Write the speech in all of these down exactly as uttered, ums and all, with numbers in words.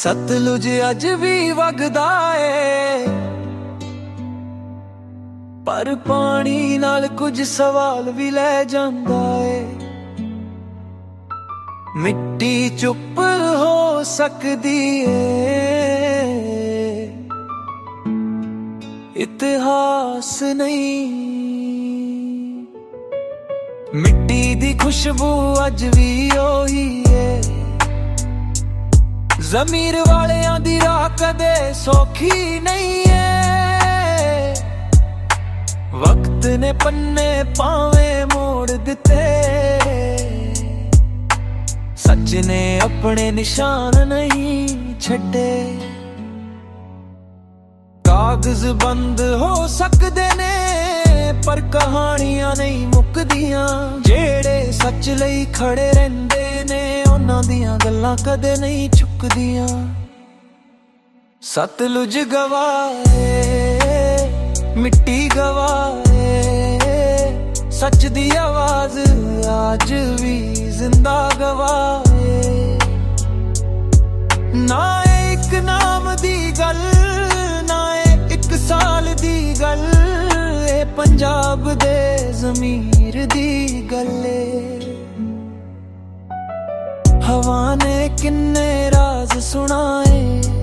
सतलुज अज भी वगदा ए, पर पानी नाल कुछ सवाल भी लै जांदा ए। मिट्टी चुप हो सकदी ए, इतिहास नहीं। मिट्टी दी खुशबू अज भी ओही है, ज़मीर वालियां दी राह कदे सौखी नहीं है। वक्त ने पन्ने पावे मोड़ दिते, सच ने अपने निशान नहीं छड्डे। कागज बंद हो सकदे ने, पर कहानियां नहीं मुकदियां। जेड़े सच लई खड़े रहिंदे ने, उन्हां दियां गल्लां कदे नहीं चुकदियां। सतलुज गवाह ए, मिट्टी गवाह ए, सच दी आवाज आज भी जिंदा गवाह ए। ना एक नाम दी गल, ना एक साल दी गल, पंजाब दे ज़मीर दी गल्ले। हवा ने किन्ने राज सुनाए,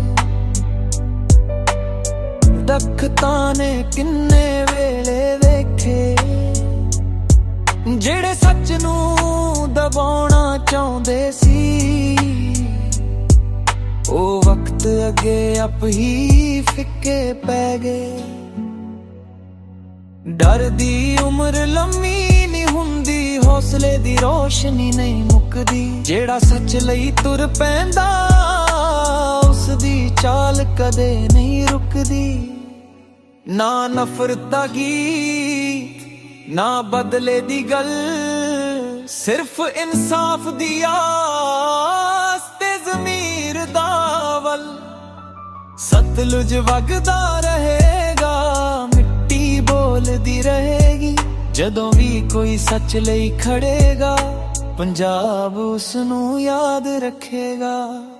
दख्तां ने किन्ने वेले वेखे। जेड़े सच नू दबाउणा चाहुंदे सी, ओ वक्त अगे आप ही फिक्के पै गए। डर दी उम्र लम्मी नहीं हुंदी, हौसले दी रोशनी नहीं मुकदी। जेड़ा सच लई तुर पैंदा, उस दी चाल कदे नहीं रुकदी। ना नफरत दा गीत, ना बदले दी गल, सिर्फ इंसाफ दी आस ते ज़मीर दा वल। सतलुज वगदा रहेगा, बोलदी रहेगी, जदों भी कोई सच लई खड़ेगा, पंजाब उसनू याद रखेगा।